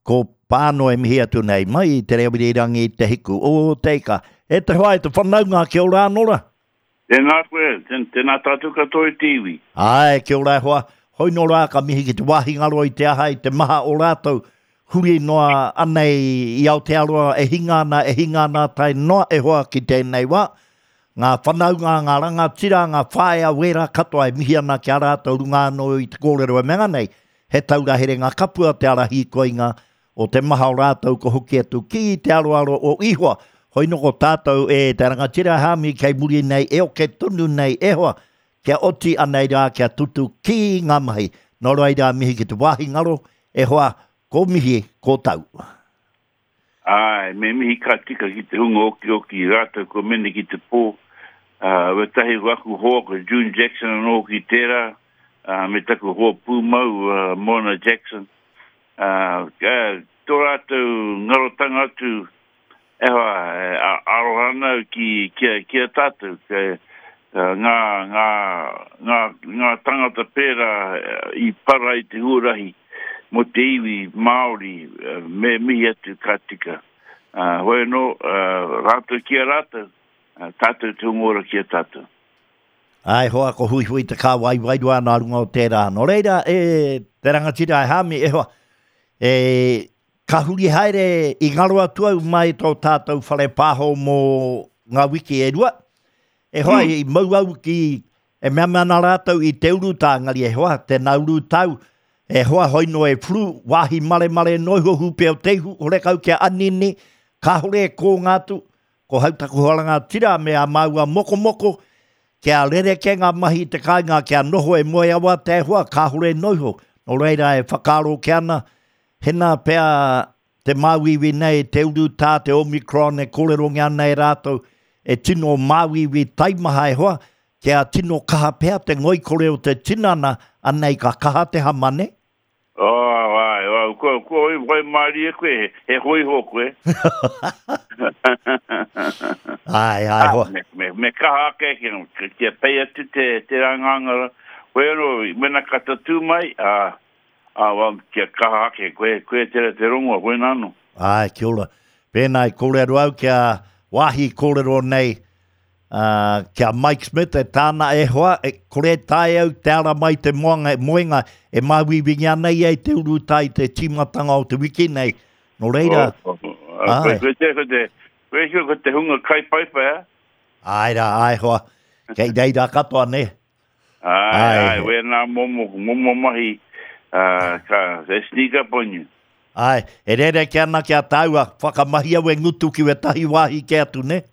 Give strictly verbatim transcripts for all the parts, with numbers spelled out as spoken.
ko pāno e mihi atu nei mai, te reo rangi te hiku. O teika, e te hoa e te whanaunga ki o rā nora? Tēnā koe, tēnā tātou katoa i tiwi. Ai, ki o rā hoa, hoi no rā ka mihi ki te wāhi ngaro i te aha i te maha o rātou, huri noa anei i Aotearoa e hingana, e hingana tai noa e hoa ki tēnei wā. Ngā whanaunga, ngā rangatira, ngā whaea wera katoa e mihi ana ki a rātou runga no i te kōrero e menga nei. He taurahere ngā kapua te arahi koinga o te maha o rātou ko hoki atu ki te aroaro o ihua. Hoi no ko tātou e te rangatira hami kei muri nei e o ke tunu nei e hoa. Kia oti anei rā kia tutu ki ngā mahi. Nō rai rā mihi ki te wāhi ngaro e hoa ko mihi ko tau. Ai, me mihi ka tika ki te hunga oki oki rātou ko mene ki te pō. Uh, we tahi waku hoa ko June Jackson anō ki tērā. Uh, me taku hoa pūmau uh, Mona Jackson. Uh, uh, tō rātou ngarotanga atu e hoa uh, arohana ki kia, kia tātou. Ke, uh, ngā, ngā, ngā, ngā tangata pēra uh, i para i te huarahi mo te iwi Māori uh, me mihi atu ka tika. Uh, hoi no, uh, rātou kia rātou, uh, tātou te umora kia tātou. Ai hoa ko hui hui te kā wai wai rua nā runga o tērā. Nō reira e te rangatira e hami e hoa. E ka huri haere i ngaro atua mai tō tātou whare pāho mō ngā wiki e rua. E hoa mm. i mau au ki e mea mana rātou i te uru tāngari e hoa. Te nauru tau e hoa hoi no e flu wāhi mare mare noiho hupe o teihu hore kau kia anini. Ka hore kō ngātu ko hautaku horanga tira mea maua moko moko. Kia rere ke ngā mahi te kāinga kia noho e moe awa te hua ka hore noiho. No reira e whakaro ke ana. Hena pēr te māwiwi nei te uru tā te Omicron e kōrerongi ana e rātou. E tino māwiwi taimaha e hoa. Kia tino kaha pēr te ngoi kore o te tinana anei ka kaha te hamane. Oh, vai, vai. Ko ko vai mari e koe, he hoi ho koe. Ai, ai, ho. Me, me, me kaha ke ki ki pei atu te, te rangangara. Koe no, mena katatu mai, a, a, wa, kia kaha ke koe, koe te te rongoa, koe nano. Ai, kia ora. Pēnei kōrero au kia wahi kōrero nei, uh, kia Mike Smith e tāna e hoa, e kore tae au te ara mai te moanga, moenga, e mawiwingi anei e te uru tai te timatanga o te wiki nei. No reira. Oh, oh, oh. Koe te, koe te, koe te, koe te hunga kai paipa, eh? Ai ra, ai hoa. Kei reira katoa ne. Ai, ai, ai, we nā momo, momo mahi, uh, ka, e sneak up on you. Ai, e rere ke ana kia taua, whakamahi au e ngutu ki we tahi wāhi ke atu, ne?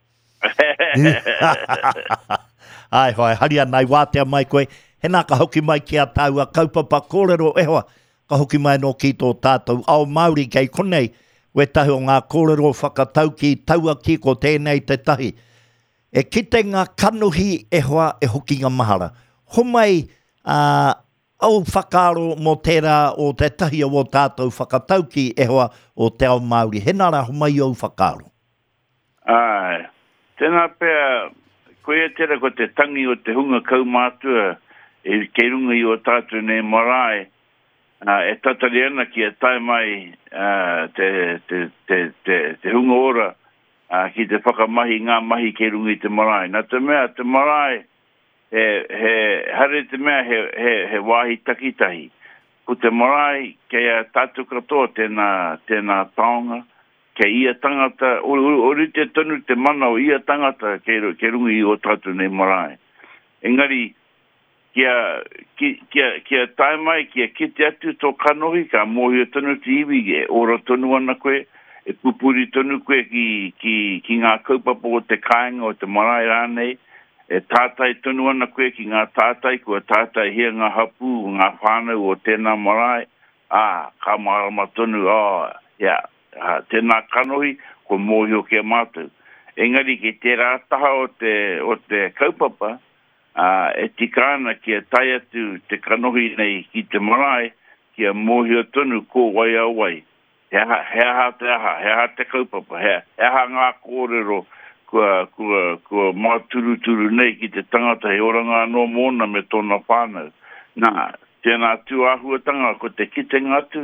Ai, hoi, haria nai wātea mai koe, hena ka hoki mai kia taua, kaupapa kōrero e hoa, ka hoki mai no ki tō tātou, ao Māori kei konei, we tahi o ngā kōrero whakatau ki taua ki ko tēnei te tahi. E kite ngā kanuhi e hoa e hoki ngā mahara. Homai, uh, au whakaro mo tērā o te tahi o tātou whakatau ki e hoa o te ao Māori. Henara homai au whakaro. Ai, tēnā pēr, koe tēra ko te tangi o te hunga kaumātua e kei runga i o tātou nei marae, uh, e tatari ana ki e tai mai uh, te, te, te, te, te hunga ora uh, ki te whakamahi ngā mahi kei runga i te marae. Nā te mea, te marae, he, he, hare te mea he, he, he wāhi takitahi. Ko te marae, kei a tātou katoa tēnā, tēnā taonga, kei ia tangata, ori, ori te tonu te mana o ia tangata kei, kei runga i o tātou nei marae. Engari, kia, kia, kia, kia tae mai, kia kite atu tō kanohi, ka mōhia tonu te iwi, e ora tonu ana koe, e pupuri tonu koe ki, ki, ki ngā kaupapa o te kāinga o te marae rānei, e tātai tonu ana koe ki ngā tātai, kua tātai hia ngā hapu, ngā whānau o tēnā marae, ah, ka marama tonu, oh, yeah, ah, tēnā kanohi, ko mōhio kia mātou. Engari, ki te rātaha o te, o te kaupapa, Uh, e tikana kia tai atu te kanohi nei ki te marae, kia mōhio tonu ko wai au wai. He aha, he aha te aha, he aha te kaupapa, he, he aha ngā kōrero kua, kua, kua māturu turu nei ki te tangata he oranga no mōna me tōna whānau. Nā, tēnā tū āhuatanga ko te kitenga atu,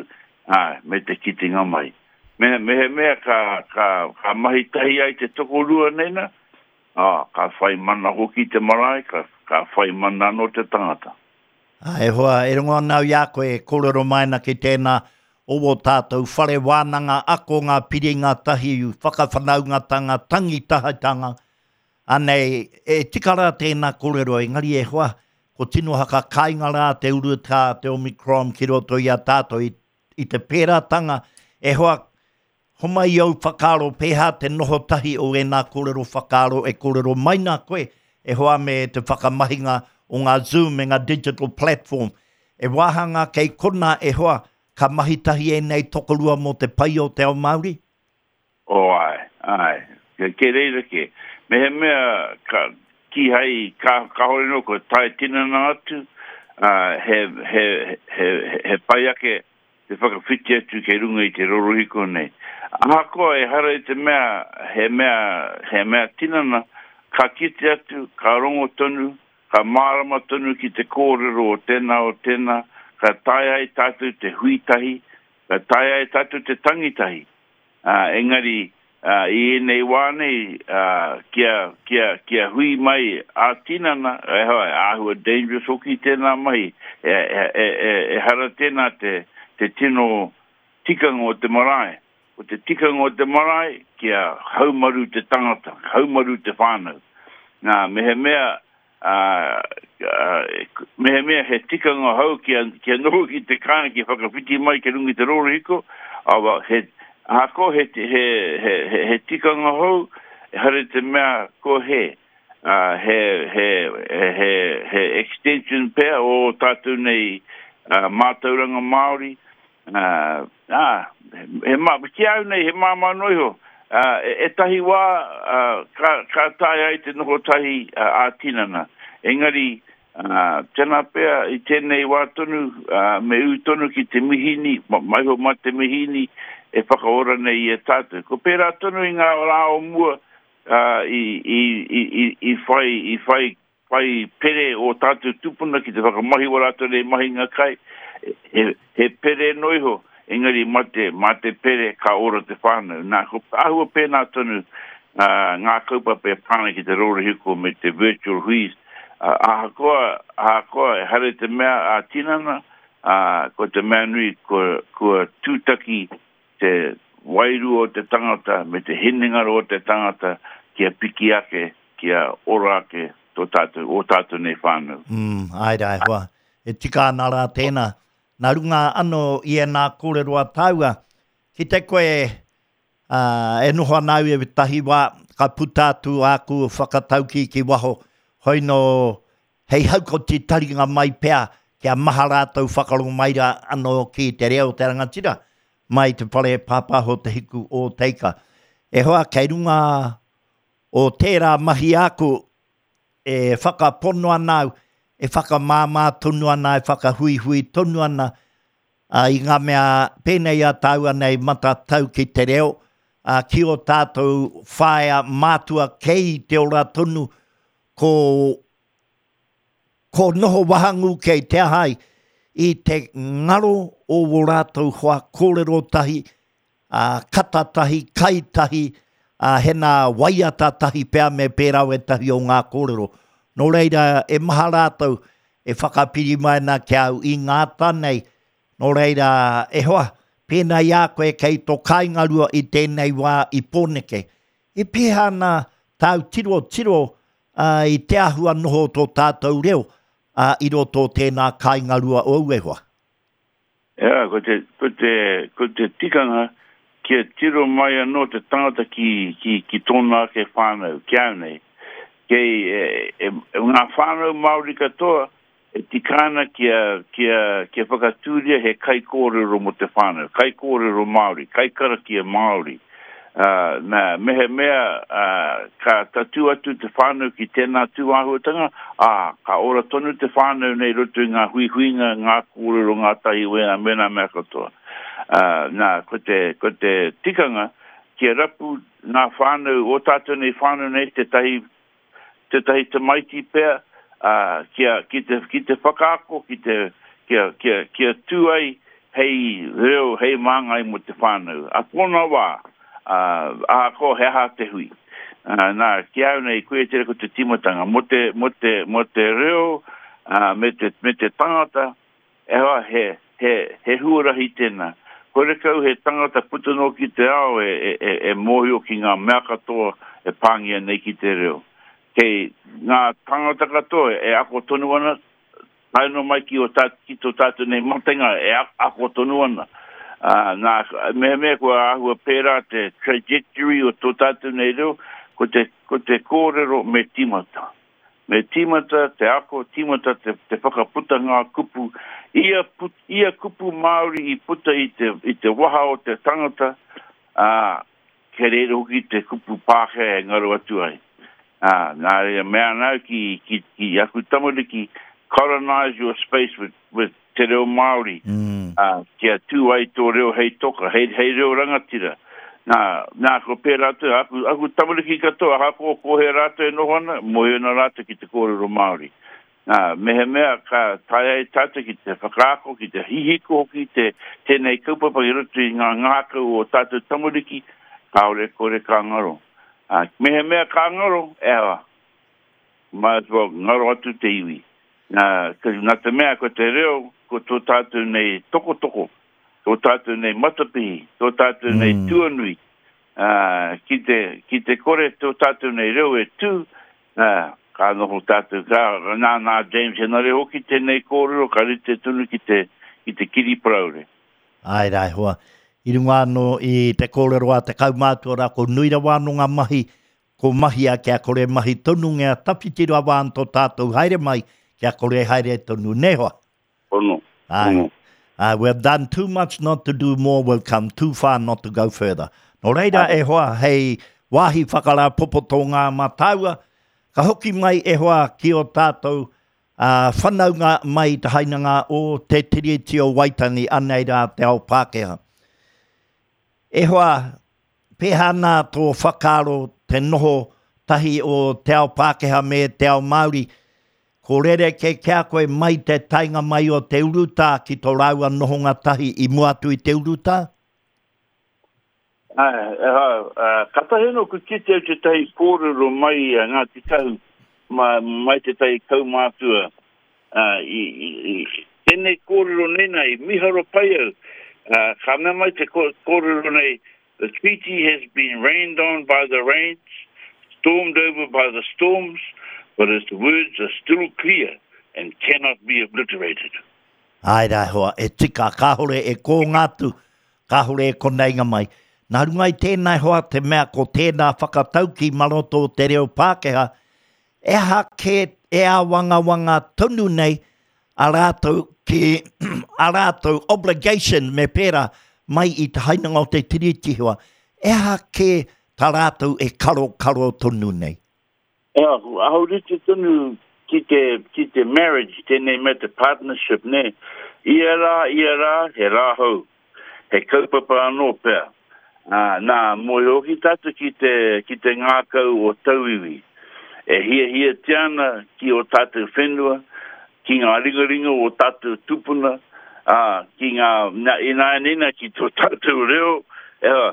ai, me te kitinga mai. Me, me, me, ka, ka, ka mahi tahi ai te toko rua nena, ah, ka whai mana hoki te marae, ka, ka whai mana no te tangata. Ah, e hoa, e rongo nau ia koe kororo maina ki tēnā o tātou whare wānanga ako ngā piri ngā tahi whakawhanaungatanga, tangitahatanga. Anei, e tikara tēnā korero, engari e hoa, ko tino haka kāinga rā te urutā, te Omicron ki roto i a tātou i, i te pēratanga. E hoa, homa i au whakaro pēhā te noho tahi o e nā korero whakaro e korero maina koe. E hoa me te whakamahinga o ngā Zoom e ngā digital platform. E wāhanga kei kona e hoa, ka mahitahi e nei tokorua mo te pai o te ao Māori? O ai, ai. Ke, ke reira ke. Me he mea ka, ki hai ka, ka hore no ko tai tinana atu, uh, he, he, he, he pai ake te whakawhiti atu ke runga i te rorohiko nei. Ahako e hara i te mea, he mea, he mea tinana, ka kite atu, ka rongo tonu, ka marama tonu ki te kōrero o tēnā o tēnā, ka tae ai tātou te huitahi, ka tae ai tātou te tangitahi. Uh, engari, uh, i nei wānei, uh, kia, kia, kia hui mai a tinana, e hoi, ahua dangerous hoki tēnā mai, e, e, e, e hara tēnā te, te tino tikanga o te marae. O te tikanga o te marae, kia haumaru te tangata, haumaru te whānau. Nā, mehe mea, Uh, uh, mehe mea he tikanga hau kia, kia noho ki te kāna ki whakawhiti mai ke rungi te rorohiko, awa he, hako he, he, he, he, he tikanga hau, e hare te mea ko he, uh, he, he, he, he extension pea o tātou nei uh, mātauranga Māori, uh, ah, he mā, ki au nei he māma noiho, Uh, e, e tahi wā, uh, ka, ka tae ai te noho tahi uh, a tinana. Engari, uh, tēnā pēr i tēnei wā tonu, uh, me u tonu ki te mihini, ma, maiho ma te mihini, e whakaora nei i e tātou. Ko pērā tonu i ngā rā o mua, uh, i, i, i, i, i whai, i whai, whai pere o tātou tupuna ki te whakamahi wa rātou nei mahi ngā kai, he, he pere noiho. Engari mate, mate pere ka ora te whānau. Nā, ko ahua pēnā tonu uh, ngā kaupa pē pāna ki te rorohiko me te virtual huis. Uh, aha koa, aha koa, e hare te mea a tinana, uh, ko te mea nui, ko, ko tūtaki te wairu o te tangata, me te hinengaro o te tangata, kia piki ake, kia ora ake, tō tātou, o tātou nei whānau. Mm, ai rai hoa. E tika nara tēnā. Nā runga ano i e nā kōreroa taua, ki te koe uh, e noho anau e tahi wā, ka putātu āku whakatauki ki waho, hoi no hei hauko te taringa mai pēr, kia maha rātou whakarongo maira ano ki te reo te rangatira, mai te whare pāpaho te hiku o teika. E hoa kei runga o tērā mahi āku e whakapono anau, e whakamāmā tonu ana, e whakahui-hui tonu ana, uh, i ngā mea pēnei a taua nei mata tau ki te reo, uh, ki o tātou whaea mātua kei te ora tonu, ko, ko noho wahangu kei te ahai, i te ngaro o wo rātou hoa kōrero tahi, uh, kata tahi, kai tahi, uh, hena waiata tahi pēr me pērau e tahi o ngā kōrero. Nō reira, e maha rātou, e whakapiri mai nā kia au i ngāta nei. Nō reira, e hoa, pēnei a koe kei tō kaingarua i tēnei wā i pōneke. E pēha nā tau tiro tiro uh, i te ahua noho tō tātou reo uh, i roto tēnā kaingarua o e hoa. Ea, ko te, ko te, ko te tikanga kia tiro mai anō te tangata ki, ki, ki tōna ke whānau, kia nei. Kei e, e, e ngā whānau Māori katoa, e tikana kia, kia, kia whakatūria he kai kōrero mo te whānau, kai kōrero Māori, kai karakia Māori. Uh, nā, mehe mea, uh, ka tatu atu te whānau ki tēnā tūāhuatanga, ah, ka ora tonu te whānau nei roto i ngā hui-huinga, ngā kōrero, ngā tahi wena, mena mea katoa. Uh, nā, ko te, ko te tikanga, kia rapu ngā whānau, o tātou nei whānau nei te tahi te tahi te maiti pēr, uh, kia, ki, te, ki te whakaako, ki te, kia, kia, kia tūai hei reo, hei mangai mo te whānau. A kona wā, uh, a ko he ha te hui. Uh, nā, ki au nei koe tere ko te timatanga. Mo te, mo te, mo te reo, uh, me, te, me te tangata, e hoa he, he, he huarahi tēnā. Kore kau he tangata putano ki te ao e, e, e, e mohio ki ngā mea katoa e pāngia nei ki te reo. Kei ngā tangata katoa e ako tonu ana, haino mai ki o tātu, ki tō tātu nei matenga e ako tonu ana. Uh, nā, mea mea kua ahua pērā te trajectory o tō tātu nei reo, ko te, ko te kōrero me timata. Me timata, te ako timata, te, te whakaputa ngā kupu. Ia, put, ia kupu Māori i puta i te, i te waha o te tangata, uh, ke reiro ki te kupu pāke e ngaru atu ai. Uh, nā rea mea nau ki, ki, ki aku tamariki, colonize your space with, with te reo Māori. Mm. Uh, kia tū ai tō reo hei toka, hei, hei reo rangatira. Nā, nā ko pē rātou, aku, aku tamariki katoa, hako ko he rātou e nohana, mohe na rātou ki te kōrero Māori. Nā, mehe mea ka tai ai tātou ki te whakaako, ki te hihiko, ki te tēnei kaupapa i roto i ngā ngākau o tātou tamariki, kaore kore ka ngaro. Uh, mehe mea ka ngaro, ewa, mai tō ngaro atu te iwi. Nā, nā te mea ko te reo, ko tō tātou nei toko toko, tō tātou nei matapihi, tō tātou mm. nei tuanui, uh, ki, te, ki te kore tō tātou nei reo e tū, uh, ka noho tātou, ka nā nā James, e nare hoki tēnei kōrero, ka rite tunu ki te, ki te kiri praure. Ai rai hoa. I runga anō i te kōrero a te kaumātua rā, ko nuira wāno ngā mahi, ko mahi a kia kore mahi tonu ngā tapitiro a wān tō tātou haere mai, kia kore haere tonu nehoa. Ono, ai. ono. Uh, we've done too much not to do more, we've come too far not to go further. No reira e hoa, hei wāhi whakara popoto ngā mataua, ka hoki mai e hoa ki o tātou uh, whanaunga mai te hainanga o te tiriti o Waitangi anei rā te ao Pākehā. E hoa, pēhā nā tō whakaro te noho tahi o te ao Pākehā me te ao Māori, ko rere ke kia koe mai te tainga mai o te uruta ki tō raua nohonga tahi i muatu i te uruta? Ai, uh, kataheno ku ki te te tahi kōrero mai a ngā tikahu ma, mai te tahi kaumātua. Uh, i, i, i, tēnei kōrero nena i miharo pai au. Uh, ka mea mai te kōrero nei, the treaty has been rained on by the rains, stormed over by the storms, but its words are still clear and cannot be obliterated. Ai rai hoa, e tika, kahore e kō ngātu, kahore e koneinga mai. Nā rungai tēnei hoa te mea ko tēnā whakatau ki maroto te reo Pākehā, e ha ke e a wanga wanga tonu nei a rātou ki, a rātou obligation me pēra mai i te hainanga o te tiritihoa, e ha ke tā rātou e karo karo tonu nei. Ja, hou dit tonu ki te, ki te marriage, tēnei me te partnership, ne? Ia rā, ia rā, he rā hou. He kaupapa anō pēr. Uh, nā, moi hoki tatu ki te, ki te ngākau o tauiwi. E hia hia tiana ki o tātou whenua, ki ngā ringa ringa o tātou tupuna, uh, ki ngā ina nina ki tō tātou reo, ewa,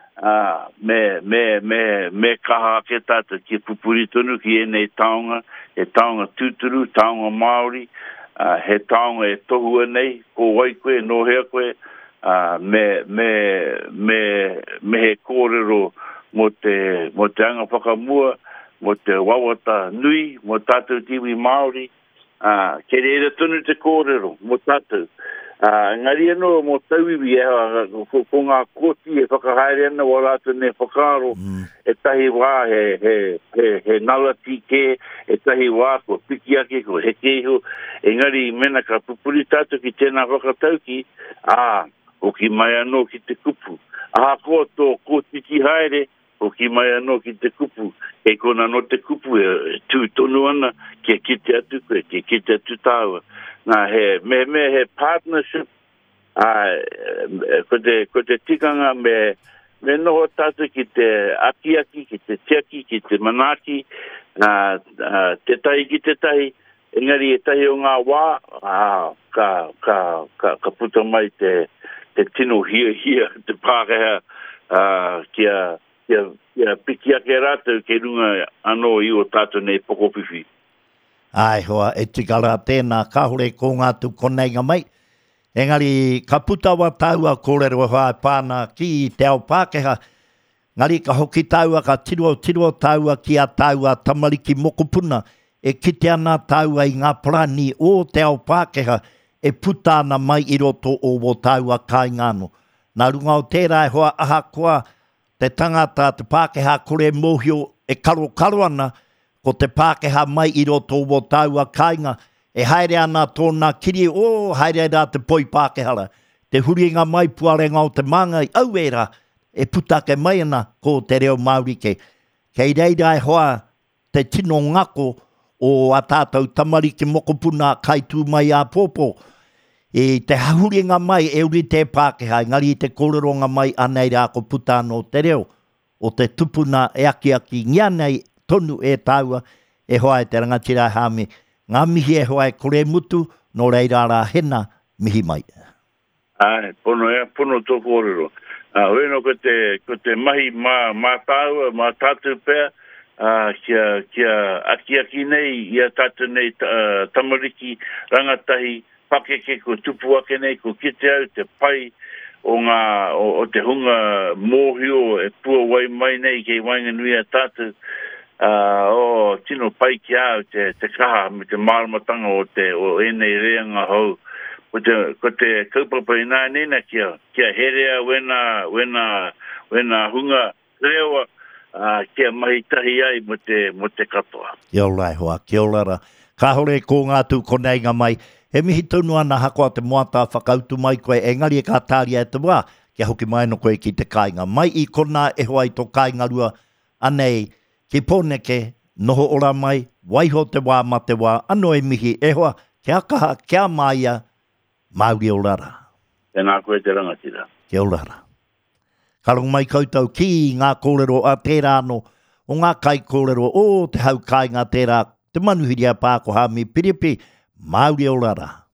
Uh, me, me, me, me kaha ke tata ki pupuri tonu ki e nei taonga, he taonga tūturu, taonga Māori, uh, he taonga e tohua nei, ko waikoe, no hea koe, uh, me, me, me, me he kōrero mo te, mo te anga whakamua, mo te wawata nui, mo tātou tiwi Māori, uh, ke reira tonu te kōrero, mo tātou. Uh, ngari anō mo tauiwi e hawa, ko, ko ngā koti e whakahaere ana wa rātou ne whakaro, mm. e tahi wā he, he, he, he nalati ke, e tahi wā ko piki ake, ko he keiho, e ngari mena ka pupuri tātou ki tēnā whakatau ki, ā, o ki mai anō ki te kupu. A ko tō koti ki haere, o ki mai anō ki te kupu, e kona no te kupu, e tū tonu ana, ke kite atu koe, ke kite atu tāua. Nā, he, me, me, he partnership, uh, ko te, ko te tikanga me, me noho tātou ki te aki-aki, ki te tiaki, ki te manaki, uh, uh, te tahi ki te tahi, engari e tahi o ngā wā, ah, ka, ka, ka, ka puta mai te, te tino hia hia, te Pākehā, uh, kia, kia, kia piki ake rātou ke runga anō i o tātou nei pokowhiwhi. Ai hoa, e tikara tēnā kahore ko ngātu koneinga mai. Engari, ka putawa taua kōrero hae pāna ki te ao Pākehā. Ngari, ka hoki taua, ka tiro tiro taua ki a taua tamariki mokopuna. E kite ana taua i ngā prani o te ao Pākehā. E putana mai i roto o wo taua kai ngāno. Nā runga o tērā e hoa aha koa te tangata te Pākehā kore mohio e karo karo ana. Ko te Pākehā mai i roto o taua kainga, e haere ana tōna kiri, o haere rā te poi Pākehara. Te huringa mai puarenga o te māngai, au era, e putake mai ana ko te reo Māurike. Kei reira e hoa te tino ngako o a tātou tamariki mokopuna kai tū mai a pōpō. E te huringa mai e uri te Pākehā, ngari te kōreronga mai anei rā ko puta no te reo. O te tupuna e aki aki ngia nei, tonu e taua, e hoa e te rangatira hāme. Ngā mihi e hoa e kore mutu, no reira rā hena mihi mai. Ai, pono e, pono tō kōrero. Uh, Weno ko te, ko te mahi mā, mā taua, mā tātou pēr, uh, kia, kia aki aki nei, ia tātou nei uh, tamariki, rangatahi, pakeke ko tupu ake nei, ko kite au, te pai, o ngā, o, o te hunga mōhio, e pua wai mai nei, kei wainganui a tātou, Uh, o tino pai ki au te, te kaha me te māramatanga o te o enei reanga hau. Ko te, ko te kaupapa i nā nena kia, kia herea wena, wena, wena hunga rewa uh, kia mahi tahi ai mo te, mo te katoa. Kia ora hoa, kia ora. Ka hore ko ngātu koneinga mai. He mihi tonu ana hakoa te moata whakautu mai koe, e ngari e ka tāria e te wā, kia hoki mai no koe ki te kāinga. Mai i kona e hoa i tō kāinga rua, anei, ki pōneke, noho ora mai, waiho te wā ma te wā, ano e mihi e hoa, kia kaha, kia maia, Māori o rara. Tēnā koe te rangatira. Kia o rara. Karong mai koutou ki ngā kōrero a tērā no, o ngā kai kōrero o te hau kai ngā tērā, te manuhiri a Pāko Hāmi Piripi, Māori o rara.